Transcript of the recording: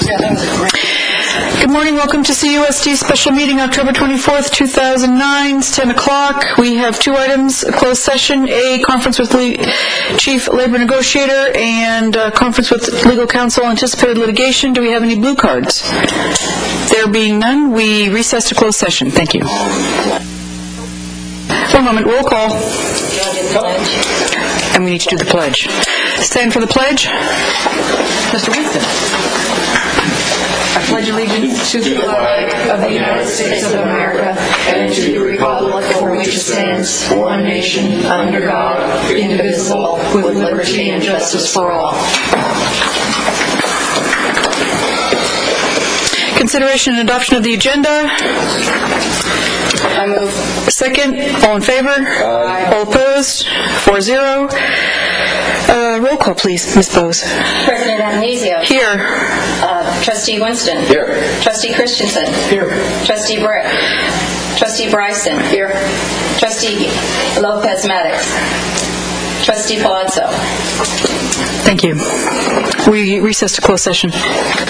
Good morning. Welcome to CUSD special meeting, October 24th, 2009. It's 10 o'clock. We have two items, a closed session, a conference with Chief Labor Negotiator, and a conference with Legal Counsel anticipated litigation. Do we have any blue cards? There being none, we recess to closed session. Thank you. One moment. Roll call. And we need to do the pledge. Stand for the pledge. Mr. Winston. I pledge allegiance to the flag of the United States of America and to the republic for which it stands, one nation, under God, indivisible, with liberty and justice for all. Consideration and adoption of the agenda. I move. Second. All in favor? Aye. All opposed? 4-0. Roll call, please, Ms. Bose. President Atanasio. Here. Trustee Winston. Here. Trustee Christensen. Here. Trustee Brick. Trustee Bryson. Here. Trustee Lopez Maddox. Trustee Palazzo. Thank you. We recess to closed session.